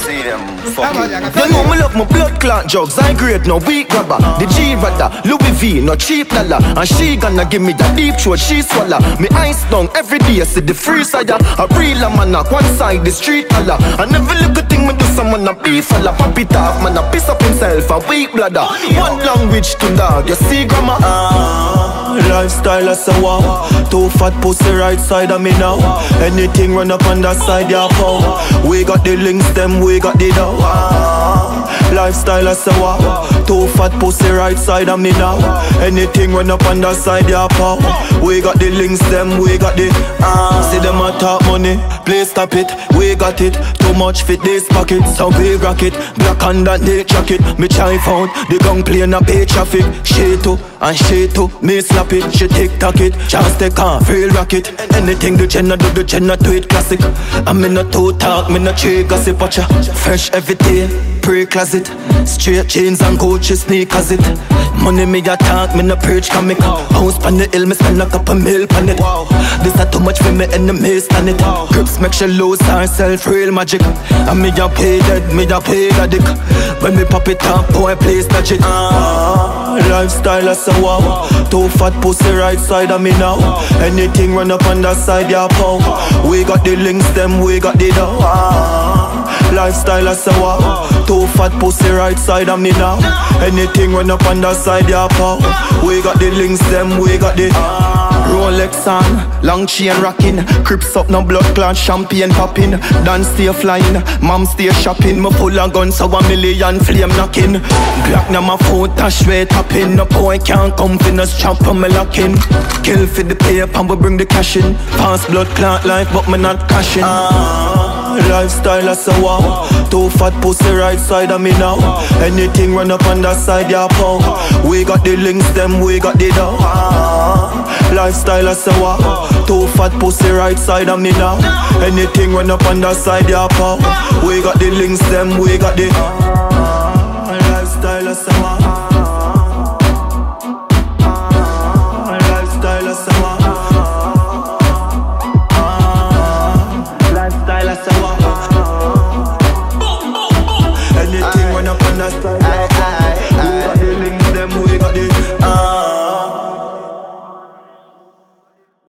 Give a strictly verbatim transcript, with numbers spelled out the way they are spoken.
see them fuck You it. know me love my blood clot jugs, I grade no weak grabber. The G-Rada, Louis V, no cheap lala. And she gonna give me the deep throat, she swallow. Me ice down every day, see the free side. A real man knock one side, the street alla. I never look a thing me do someone a beef fella. Pop it off, man a piss up himself, a weak bladder. One language to dog, you see grammar. Ah, lifestyle as a wow. Two fat pussy right side of me now. Anything run up on that side, yeah, pow. We got the links, them we got the dough. Ah, lifestyle as a wow. Two fat pussy right side of me now. Anything run up on that side, yeah, pow. We got the links, them we got the. Ah, see them a talk money, please stop it. We got it, too much fit this pocket. So we rock it, black on that day jacket. Me try found the gun plane a pay traffic. She too, and she too, me slap it. She tick tock it, just take off, real rocket. Anything the Jenna do, the Jenna do it classic. I'm in a two talk, me no tree gossip watcha. Fresh every day, pre-closet. Straight jeans and Gucci sneakers it. Money me a talk, me no preach comic. House pan the hill, me spend a couple mil pan it. This a too much for me enemies stand it. Grips make she lose herself, real magic. And me a pay dead, me a pay a dick. When me pop it up, boy please touch it. Ah, lifestyle as a wow. Two fat pussy right side of me now. Anything run up on that side, yeah, pow. We got the links, them we got the dough. Ah, lifestyle as a wow. Two fat pussy right side of me now. Anything run up on that side, yeah, pow. We got the links, them we got the Rolex on, long chain rocking. Crips up, no blood clot, champagne popping. Dance stay flying, mom stay shopping. Me full of guns, so a million flame knocking. Glock na my phone, dash way tapping. No boy can't come for no strap on me locking. Kill for the paper, and we bring the cash in. Pass blood clot life, but me not cashing. Ah, lifestyle as a wow. Two fat pussy right side of me now. Anything run up on that side, yeah, pow. We got the links, them we got the dough. Ah, lifestyle as a wow. Two fat pussy right side of me now. Anything run up on that side, yeah, pow. We got the links, them we got the. Ah, lifestyle as a wow.